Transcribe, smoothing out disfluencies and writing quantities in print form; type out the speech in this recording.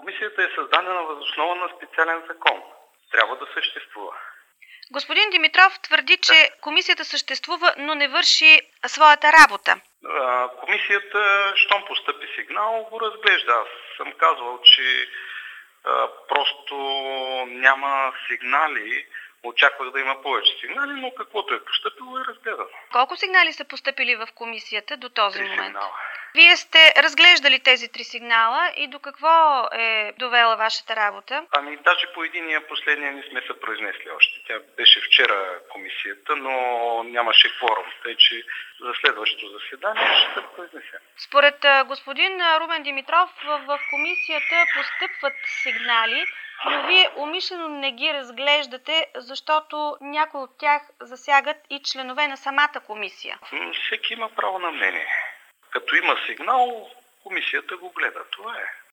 Комисията е създадена въз основа на специален закон. Трябва да съществува. Господин Димитров твърди, че комисията съществува, но не върши своята работа. Комисията, щом постъпи сигнал, го разглежда. Аз съм казвал, че просто няма сигнали. Очаквах да има повече сигнали, но каквото е постъпило е разгледано. Колко сигнали са постъпили в комисията до този 3 момент? сигнала. Вие сте разглеждали тези 3 сигнала и до какво е довела вашата работа? Даже по единия последния не сме се произнесли още. Тя беше вчера комисията, но нямаше кворум, тъй че за следващото заседание ще се произнесем. Според господин Румен Димитров, в комисията постъпват сигнали, но вие умишлено не ги разглеждате, защото някои от тях засягат и членове на самата комисия. Всеки има право на мнение. Като има сигнал, комисията го гледа. Това е.